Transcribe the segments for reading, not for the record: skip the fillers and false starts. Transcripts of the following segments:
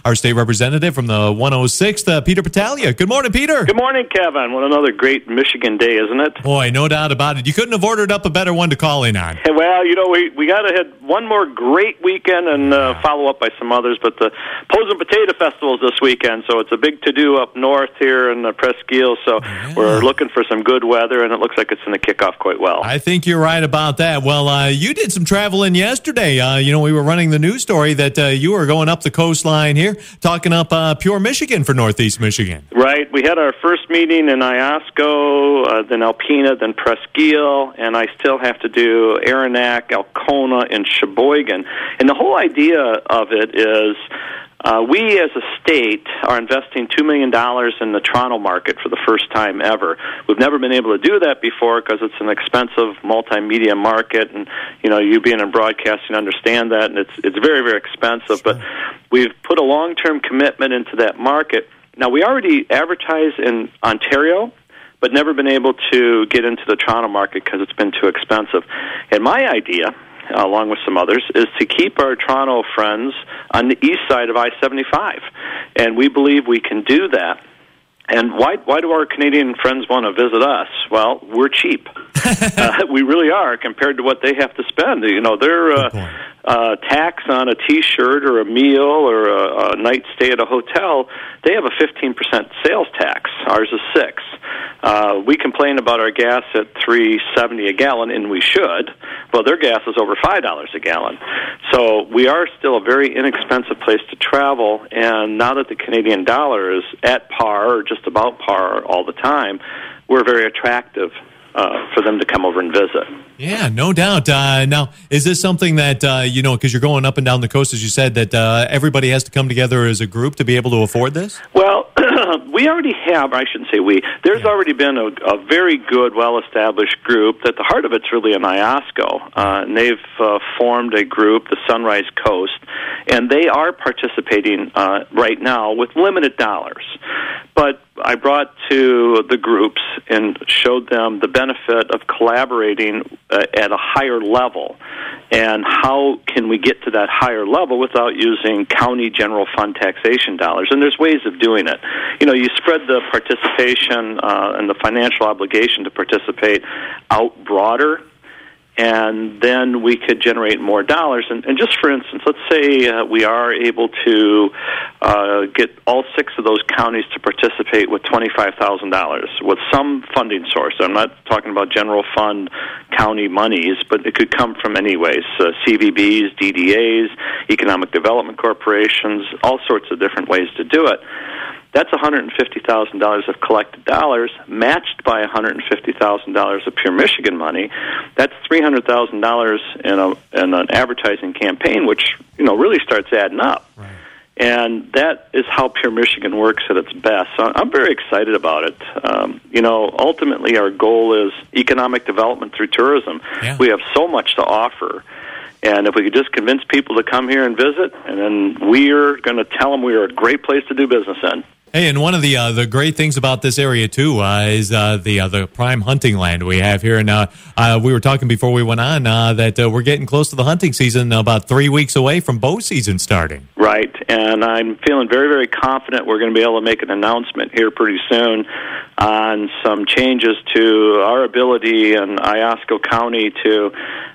our state representative from the 106th, Peter Battaglia. Good morning, Peter. Good morning, Kevin. What another great Michigan day, isn't it? Boy, no doubt about it. You couldn't have ordered up a better one to call in on. Well, we got to hit one more great weekend and follow up by some others, but the Posen Potato Festival is this weekend, so it's a big to-do up north here in Presqu'île, so we're looking for some good weather, and it looks like it's going to kick off quite well. I think you're right about that. Well, you did some traveling yesterday. We were running the news story that you were going up the coastline here, talking up Pure Michigan for Northeast Michigan. Right. We had our first meeting in Iosco, then Alpena, then Presqu'île, and I still have to do Aranac, Alcona, and Sheboygan. And the whole idea of it is we as a state are investing $2 million in the Toronto market for the first time ever. We've never been able to do that before because it's an expensive multimedia market, and you being in broadcasting understand that, and it's very, very expensive. But we've put a long-term commitment into that market. Now, we already advertise in Ontario, but never been able to get into the Toronto market because it's been too expensive. And my idea, along with some others, is to keep our Toronto friends on the east side of I-75. And we believe we can do that. And why do our Canadian friends want to visit us? Well, we're cheap. We really are compared to what they have to spend. Their tax on a T-shirt or a meal or a night stay at a hotel, they have a 15% sales tax. Ours is 6%. We complain about our gas at $3.70 a gallon, and we should. Well, their gas is over $5 a gallon. So we are still a very inexpensive place to travel, and now that the Canadian dollar is at par or just about par all the time, we're very attractive for them to come over and visit. Yeah, no doubt. Now, is this something that, because you're going up and down the coast, as you said, that everybody has to come together as a group to be able to afford this? Well, we already have, or I shouldn't say we, there's already been a very good, well-established group that the heart of it's really in Iosco. And they've formed a group, the Sunrise Coast, and they are participating right now with limited dollars. But I brought to the groups and showed them the benefit of collaborating at a higher level, and how can we get to that higher level without using county general fund taxation dollars. And there's ways of doing it. You spread the participation and the financial obligation to participate out broader, and then we could generate more dollars. And just for instance, let's say we are able to get all 6 of those counties to participate with $25,000 with some funding source. I'm not talking about general fund county monies, but it could come from any ways, CVBs, DDAs, economic development corporations, all sorts of different ways to do it. That's $150,000 of collected dollars matched by $150,000 of Pure Michigan money. That's $300,000 in an advertising campaign, which really starts adding up. Right. And that is how Pure Michigan works at its best. So I'm very excited about it. Ultimately our goal is economic development through tourism. Yeah. We have so much to offer. And if we could just convince people to come here and visit, and then we're going to tell them we are a great place to do business in. Hey, and one of the great things about this area, too, is the prime hunting land we have here. And we were talking before we went on that we're getting close to the hunting season, about 3 weeks away from bow season starting. Right, and I'm feeling very, very confident we're going to be able to make an announcement here pretty soon on some changes to our ability in Iosco County to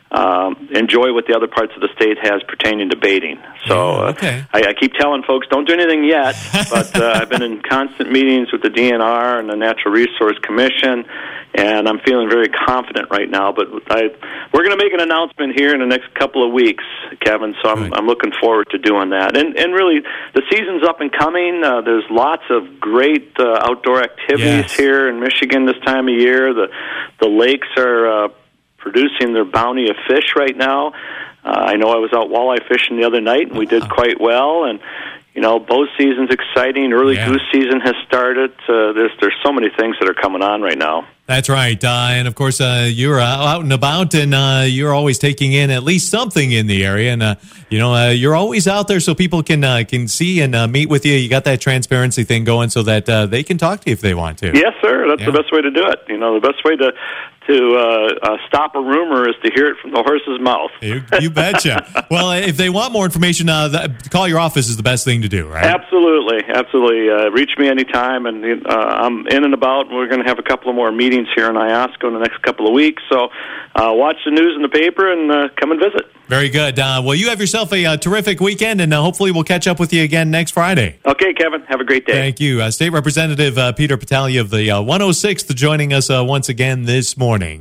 enjoy what the other parts of the state has pertaining to baiting. So I keep telling folks, don't do anything yet, but I've been in constant meetings with the DNR and the Natural Resource Commission, and I'm feeling very confident right now. But we're going to make an announcement here in the next couple of weeks, Kevin, so I'm looking forward to doing that. And really, the season's up and coming. There's lots of great outdoor activities here in Michigan this time of year. The lakes are producing their bounty of fish right now. I know I was out walleye fishing the other night, and we did quite well. And bow season's exciting. Early goose season has started. There's so many things that are coming on right now. That's right. And, of course, you're out and about, and you're always taking in at least something in the area. And, you're always out there so people can see and meet with you. You got that transparency thing going so that they can talk to you if they want to. Yes, sir. That's the best way to do it. The best way to to stop a rumor is to hear it from the horse's mouth. You betcha. Well, if they want more information, call your office is the best thing to do, right? Absolutely. Reach me anytime, and I'm in and about. We're going to have a couple of more meetings here in Iosco in the next couple of weeks, so watch the news in the paper and come and visit. Very good. Well, you have yourself a terrific weekend, and hopefully we'll catch up with you again next Friday. Okay, Kevin. Have a great day. Thank you. State Representative Peter Battaglia of the 106th joining us once again this morning.